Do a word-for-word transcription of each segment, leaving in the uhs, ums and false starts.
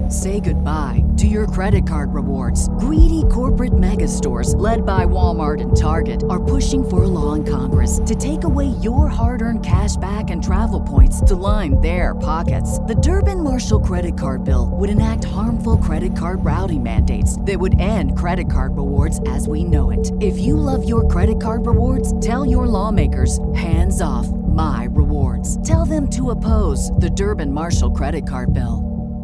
Say goodbye to your credit card rewards. Greedy corporate mega stores, led by Walmart and Target, are pushing for a law in Congress to take away your hard-earned cash back and travel points to line their pockets. The Durbin-Marshall credit card bill would enact harmful credit card routing mandates that would end credit card rewards as we know it. If you love your credit card rewards, tell your lawmakers, hands off my rewards. Tell them to oppose the Durbin-Marshall credit card bill.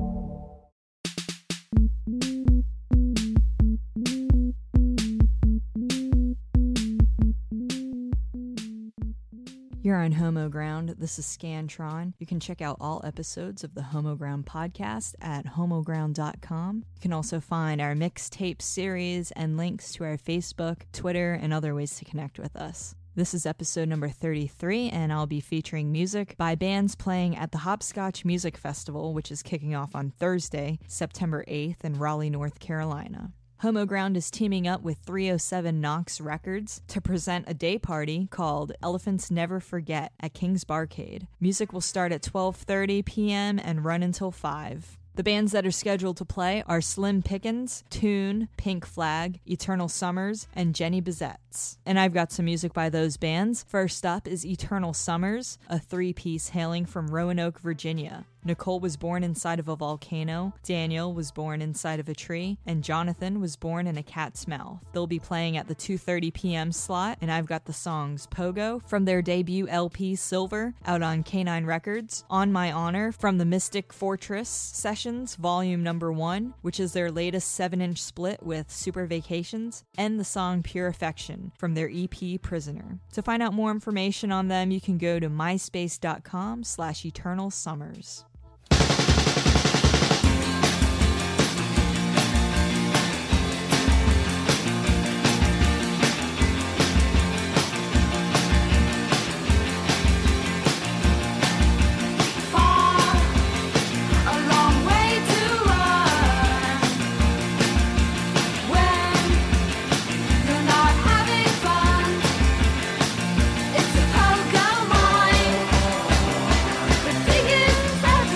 You're on Homo Ground. This is Scantron. You can check out all episodes of the Homo Ground podcast at homo ground dot com. You can also find our mixtape series and links to our Facebook, Twitter, and other ways to connect with us. This is episode number thirty-three, and I'll be featuring music by bands playing at the Hopscotch Music Festival, which is kicking off on Thursday, September eighth in Raleigh, North Carolina. Homo Ground is teaming up with three oh seven Knox Records to present a day party called Elephants Never Forget at King's Barcade. Music will start at twelve thirty p.m. and run until five. The bands that are scheduled to play are Slim Pickens, Tune, Pink Flag, Eternal Summers, and Jenny Bizetts. And I've got some music by those bands. First up is Eternal Summers, a three-piece hailing from Roanoke, Virginia. Nicole was born inside of a volcano, Daniel was born inside of a tree, and Jonathan was born in a cat's mouth. They'll be playing at the two thirty p.m. slot, and I've got the songs Pogo from their debut L P Silver out on K nine Records, On My Honor from the Mystic Fortress Sessions Volume Number one, which is their latest seven-inch split with Super Vacations, and the song Pure Affection from their E P Prisoner. To find out more information on them, you can go to myspace.com slash eternal summers. It's a pogo mine, but figures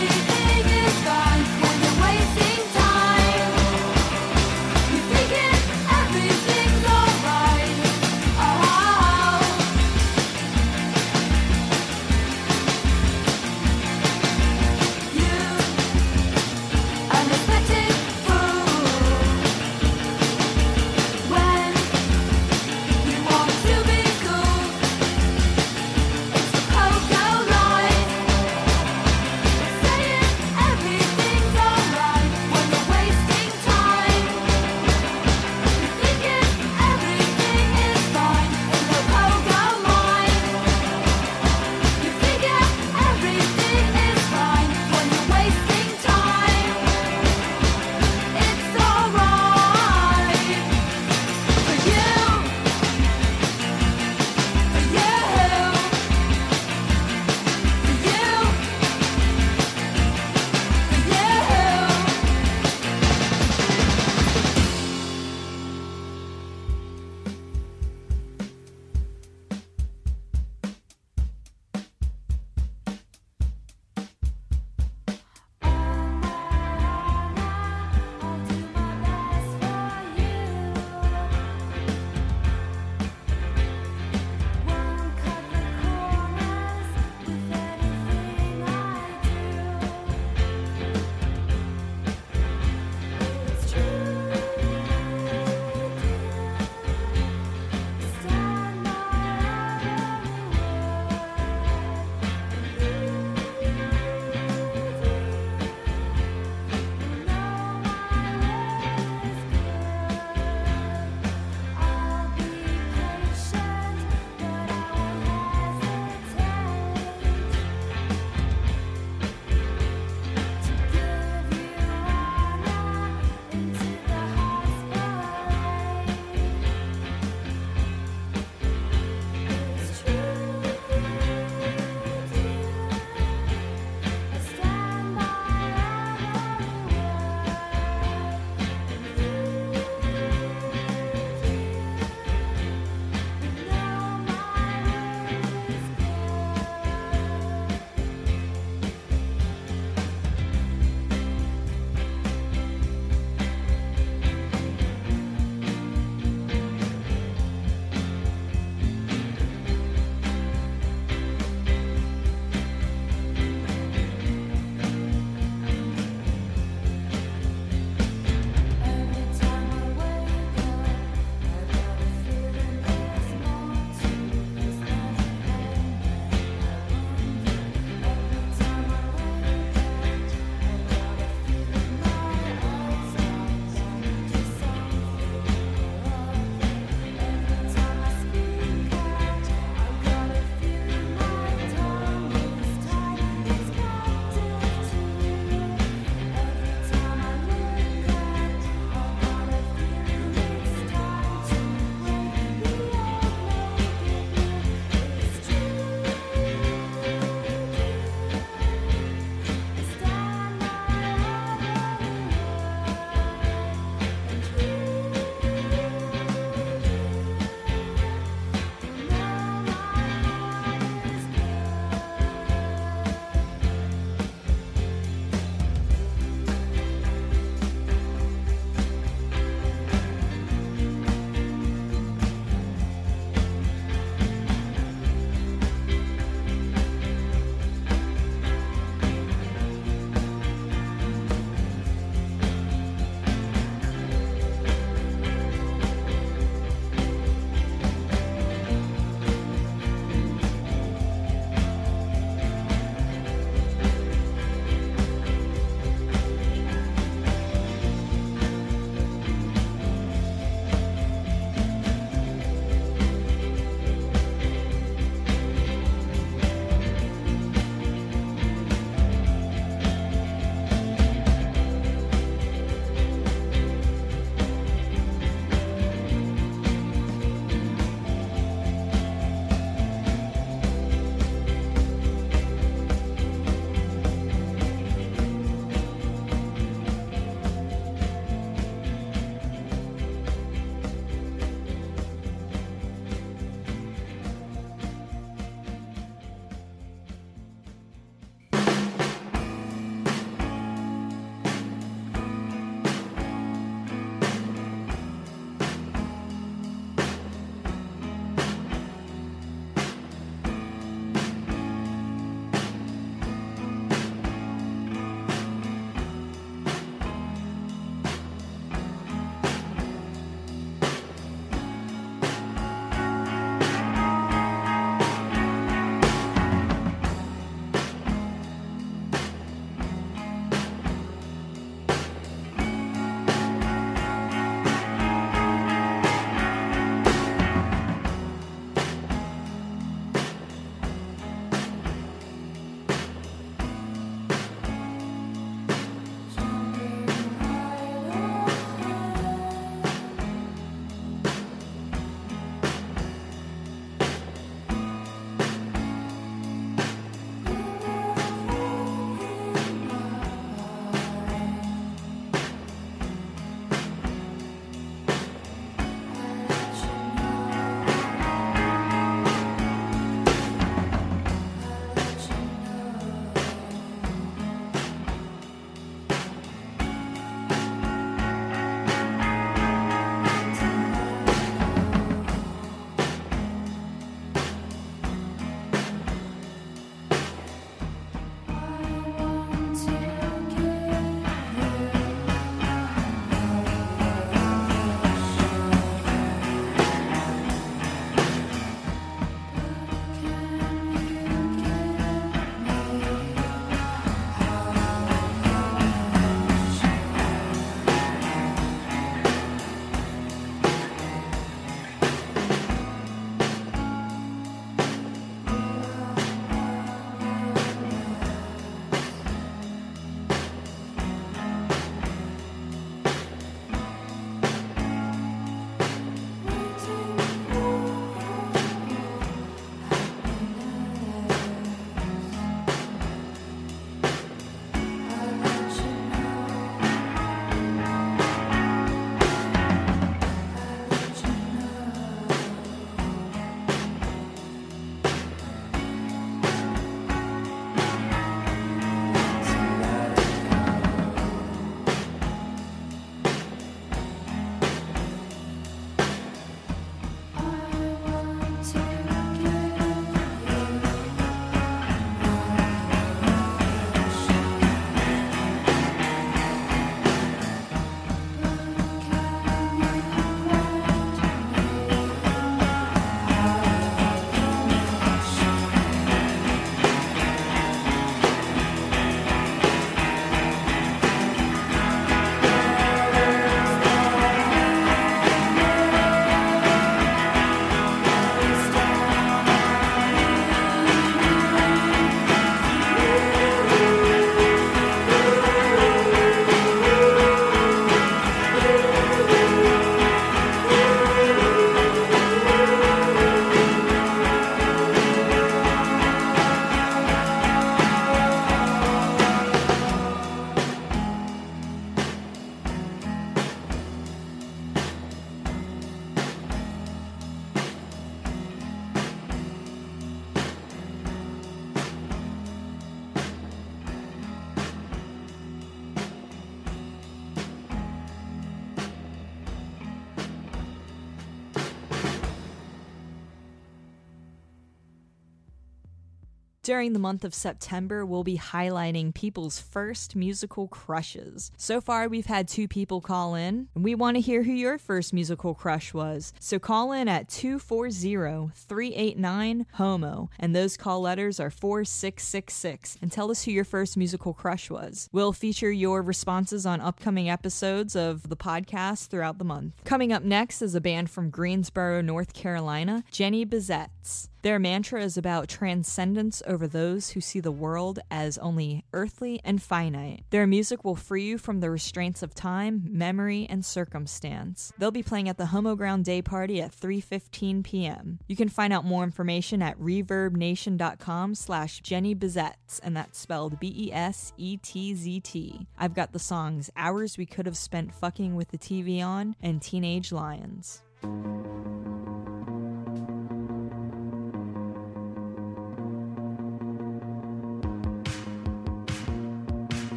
During the month of September, we'll be highlighting people's first musical crushes. So far, we've had two people call in, and we want to hear who your first musical crush was. So call in at two four zero, three eight nine, HOMO, and those call letters are four six six six, and tell us who your first musical crush was. We'll feature your responses on upcoming episodes of the podcast throughout the month. Coming up next is a band from Greensboro, North Carolina, Jenny Bizetts. Their mantra is about transcendence over those who see the world as only earthly and finite. Their music will free you from the restraints of time, memory, and circumstance. They'll be playing at the Homoground Day Party at three fifteen p.m. You can find out more information at reverbnation.com slash Jenny Bizetts, and that's spelled B E S E T Z T. I've got the songs Hours We Could Have Spent Fucking with the T V On and Teenage Lions.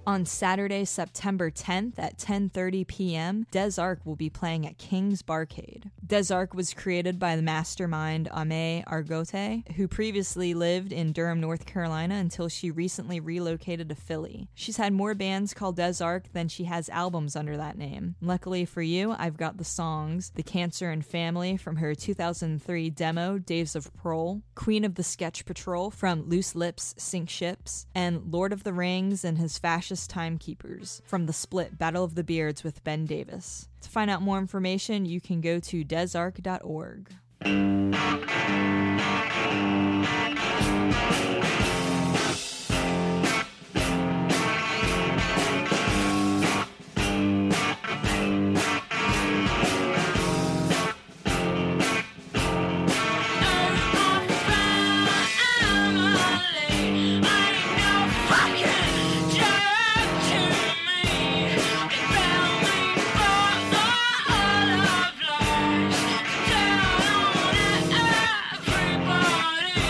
On Saturday, September tenth at ten thirty p.m., Des Arc will be playing at King's Barcade. Des Arc was created by the mastermind Ame Argote, who previously lived in Durham, North Carolina until she recently relocated to Philly. She's had more bands called Des Arc than she has albums under that name. Luckily for you, I've got the songs The Cancer and Family from her two thousand three demo, Days of Prole, Queen of the Sketch Patrol from Loose Lips, Sink Ships, and Lord of the Rings and His Fascist Timekeepers from the split Battle of the Beards with Ben Davis. To find out more information, you can go to des arc dot org. Everybody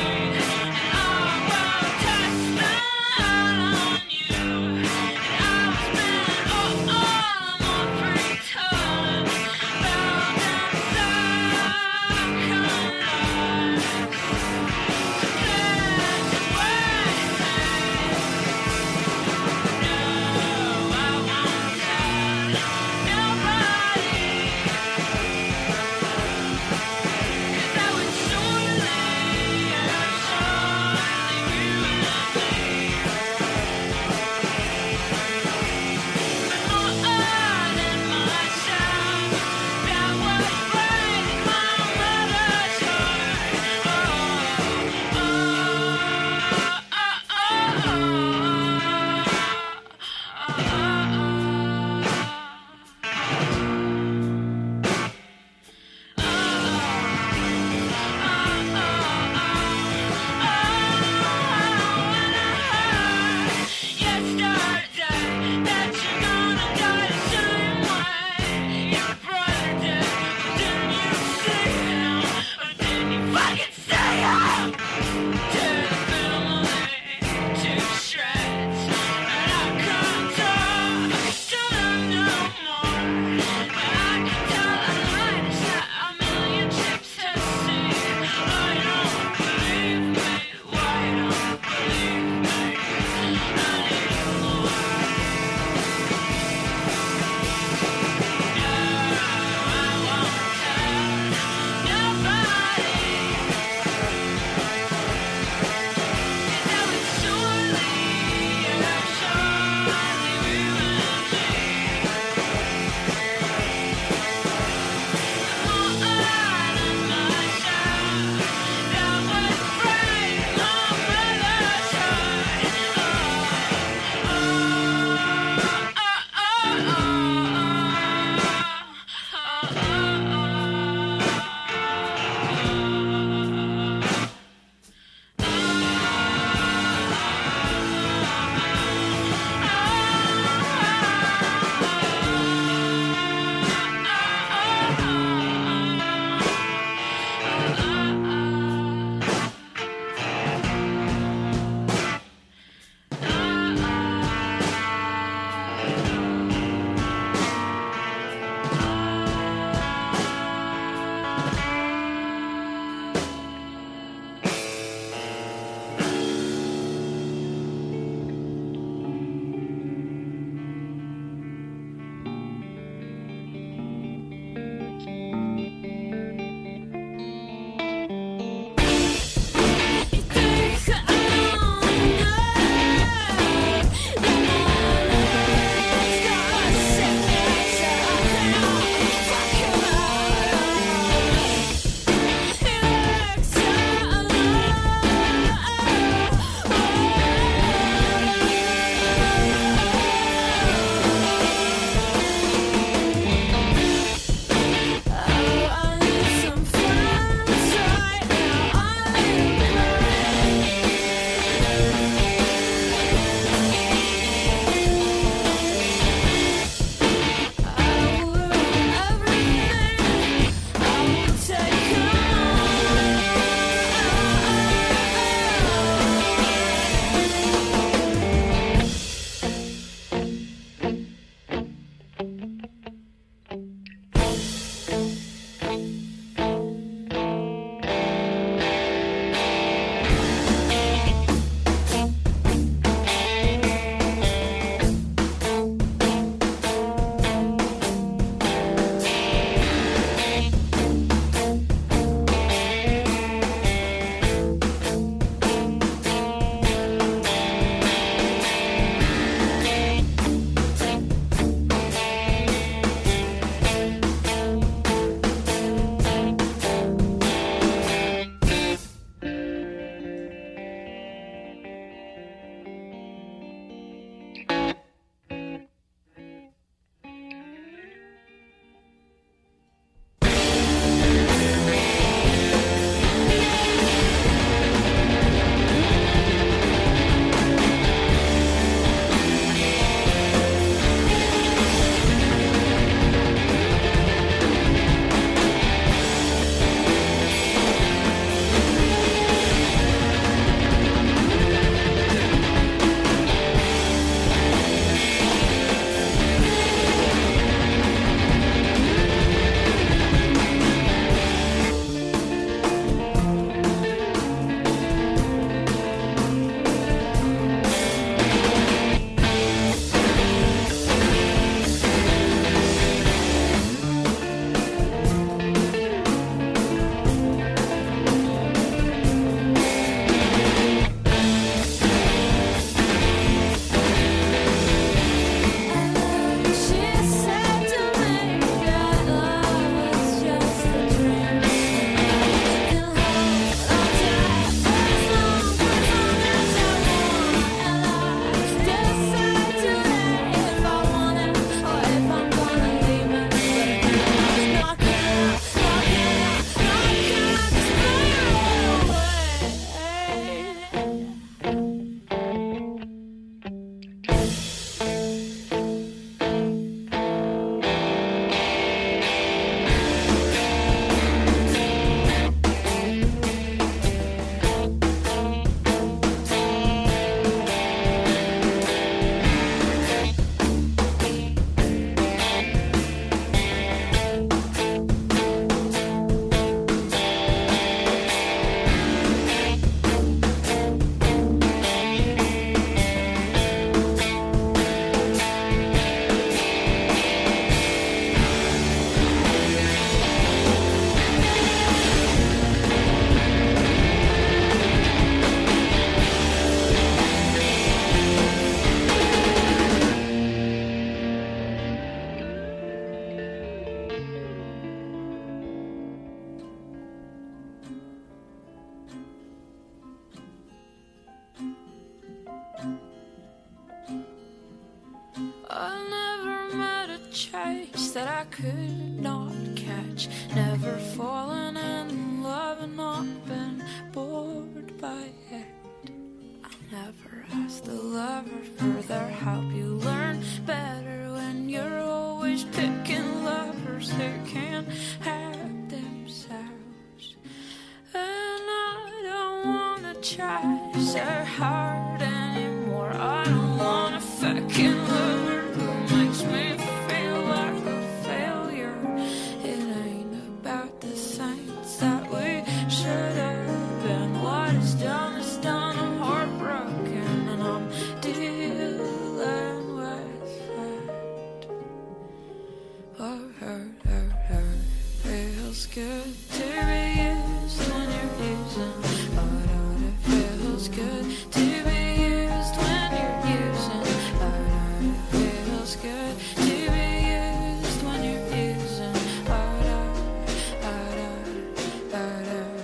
chase that I could not catch. Never fallen in love and not been bored by it. I never asked the lover for their help. You learn better when you're always picking lovers who can't help themselves. And I don't wanna try so hard anymore. I don't want a fucking lover who makes me feel like a failure. It ain't about the saints that we should have been. What is done is done. I'm heartbroken and I'm dealing with it. Oh, hurt, hurt, hurt. Feels good to be used when you're using. Oh, no, it feels good to be used when you're using. Oh, no, it feels good to be used when you're using. Oh, no, oh, no, oh,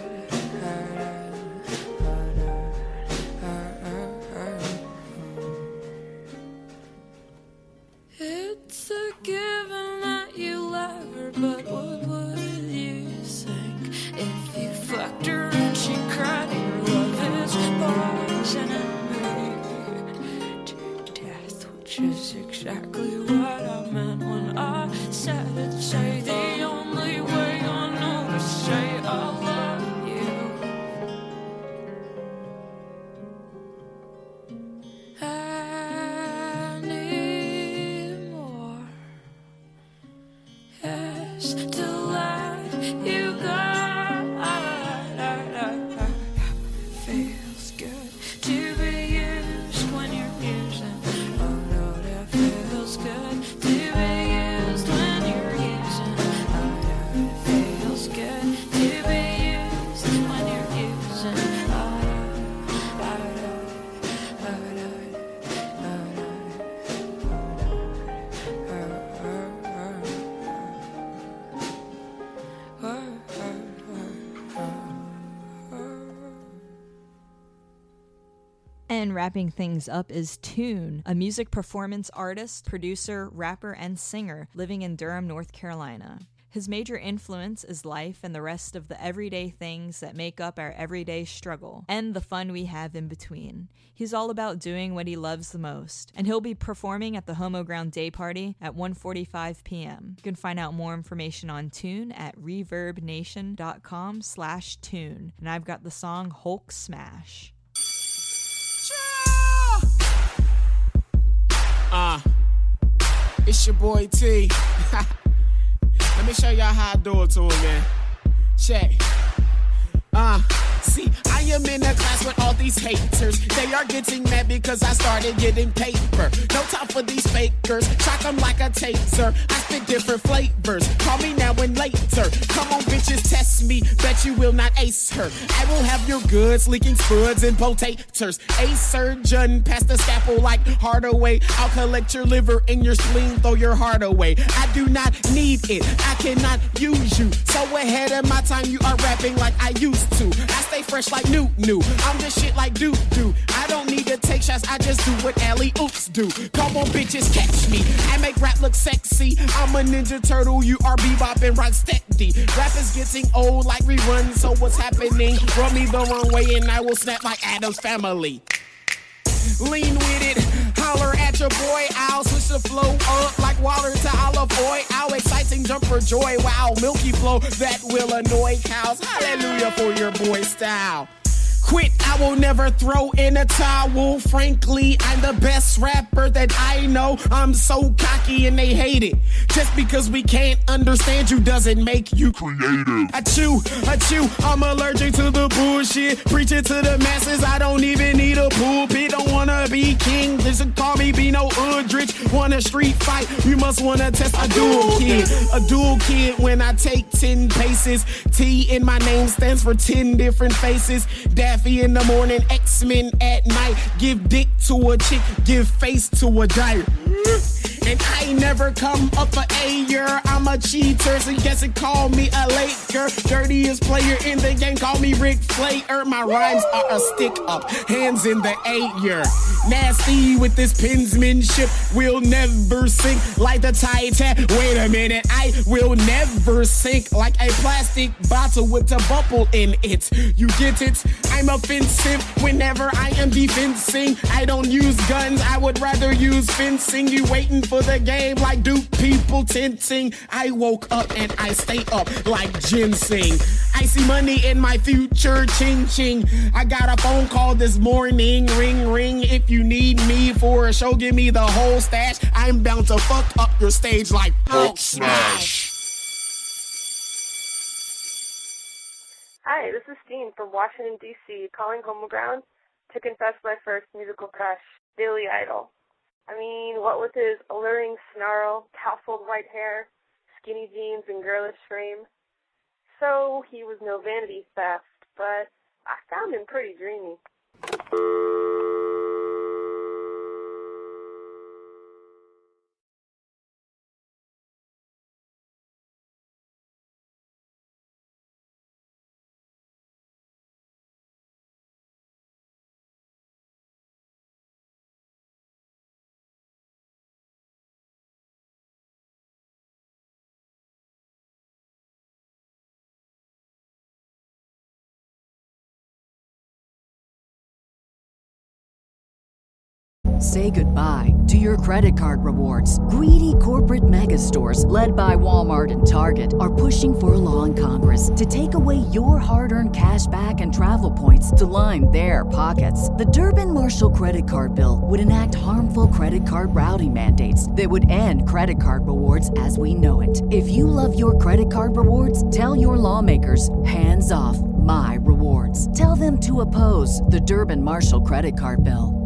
no, oh, no, oh, no. It's a given that you love her, but what would you think if you fucked her and she cried? Your love is poisoning me to death, which is exactly what I meant when I said it. Say the only way I know to say I love you. I need more. Yes, to let you go. Feels good to be used when you're using. Oh no, that feels good to be used when you're using. Oh no, it feels good to be used when you're using. Oh no, oh no, oh no, oh no, oh no. And wrapping things up is Tune, a music performance artist, producer, rapper, and singer living in Durham, North Carolina. His major influence is life and the rest of the everyday things that make up our everyday struggle, and the fun we have in between. He's all about doing what he loves the most, and he'll be performing at the Homo Ground Day Party at one forty-five p.m. You can find out more information on Tune at reverbnation.com slash tune. And I've got the song Hulk Smash. Uh, it's your boy T. Let me show y'all how I do it to him, man. Check. Uh, see, I am in a class with all these haters. They are getting mad because I started getting paper. No time for these fakers. Shock them like a taser. I spit different flavors. Call me now and later. Come on, bitches, test me. Bet you will not ace her. I will have your goods leaking spuds and potatoes. A surgeon, pass the scalpel like Hardaway. I'll collect your liver and your spleen, throw your heart away. I do not need it. I cannot use you. So ahead of my time, you are rapping like I used to. I stay fresh like new, new. I'm just shit like doo doo. I don't need to take shots, I just do what alley oops do. Come on, bitches, catch me. I make rap look sexy. I'm a Ninja Turtle, you are bebop and rock steady. Rap is getting old like reruns, so what's happening? Run me the wrong way and I will snap like Addams Family. Lean with it, holler at your boy. I'll switch the flow up like water to olive oil. How exciting, jump for joy. Wow, milky flow that will annoy cows. Hallelujah for your boy style. Quit, I will never throw in a towel. Frankly, I'm the best rapper that I know. I'm so cocky and they hate it. Just because we can't understand you doesn't make you creative. I chew, I chew, I'm allergic to the bullshit. Preach it to the masses, I don't even need a pulpit. Don't wanna be king, just call me Bino Udrich. Want a street fight, you must wanna test a dual kid. A dual kid when I take ten paces. T in my name stands for ten different faces. Daffy in the morning, X-Men at night. Give dick to a chick, give face to a giant. And I never come up for air. I'm a cheater, so you guess it call me a Laker. Dirtiest player in the game, call me Ric Flair. My rhymes are a stick up, hands in the air. Nasty with this pensmanship, will never sink like the Titan. Wait a minute, I will never sink like a plastic bottle with a bubble in it. You get it? I'm offensive whenever I am defensing. I don't use guns, I would rather use fencing. You waiting for the game like Duke people tensing. I woke up and I stay up like ginseng. I see money in my future, ching ching. I got a phone call this morning, ring ring. If you need me for a show, give me the whole stash. I'm bound to fuck up your stage like Hulk smash. Hi, this is Steen from Washington, D C, calling Homoground to confess my first musical crush, Billy Idol. I mean, what with his alluring snarl, tousled white hair, skinny jeans, and girlish frame. So he was no vanity theft, but I found him pretty dreamy. Say goodbye to your credit card rewards. Greedy corporate mega stores, led by Walmart and Target, are pushing for a law in Congress to take away your hard-earned cash back and travel points to line their pockets. The Durbin-Marshall credit card bill would enact harmful credit card routing mandates that would end credit card rewards as we know it. If you love your credit card rewards, tell your lawmakers, hands off my rewards. Tell them to oppose the Durbin-Marshall credit card bill.